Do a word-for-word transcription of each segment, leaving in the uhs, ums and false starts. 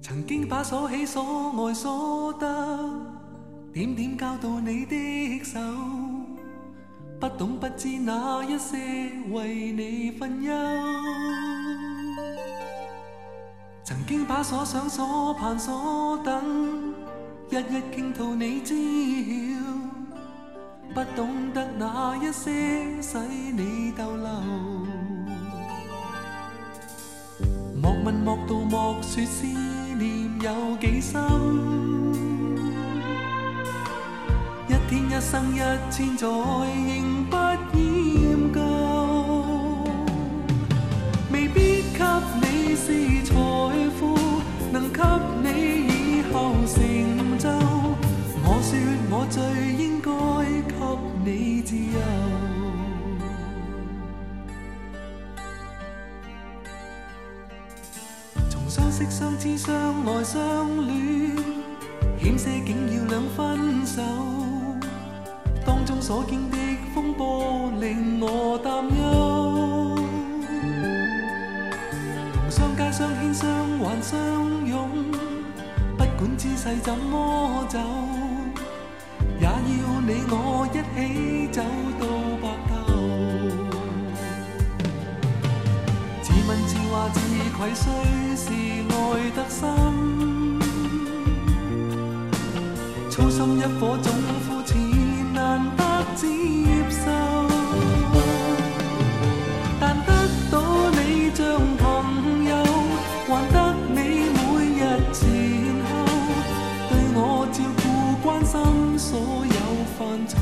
曾經把所喜所愛所得，點點交到你的手，不懂不知那一些為你分憂。曾經把所想所盼所等，一一傾吐你知曉，不懂得那一些使你逗留。莫問莫道莫說思念有幾深，一天一生一千載仍不厭舊。未必給你是財富，能給你以後成就。我說我最應該給你自由。相識相知相愛相戀，險些竟要兩分手，當中所經的風波令我擔憂。同相街相牽相還相擁，不管姿勢怎麼走，也要你我一起走到白頭。自問自話自愧雖是愛得深，操心一顆總膚淺難得接受，但得到你像朋友，還得你每日前後對我照顧關心所有範疇。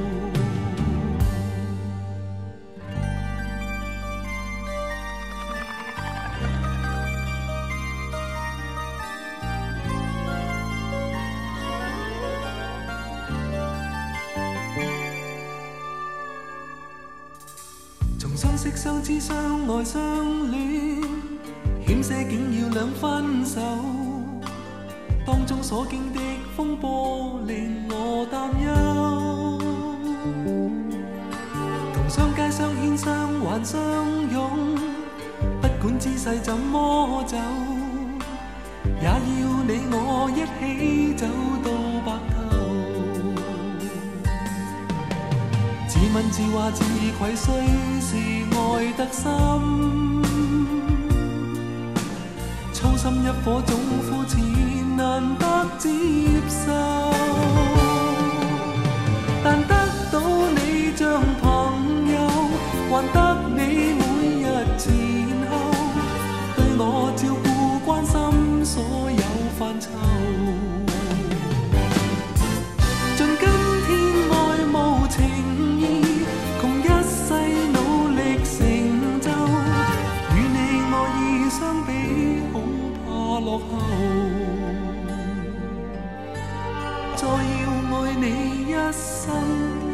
相識相知相愛相戀，險些竟要兩分手，當中所經的風波令我擔憂。同相街相牽相還相擁，不管姿勢怎麼走，也要你我一起走到白頭。自問自話自愧雖是愛得深，操心一顆總膚淺難得接受，但得到你像朋友，還得你每日前後對我照顧關心所有範疇。落後，再要愛你一生。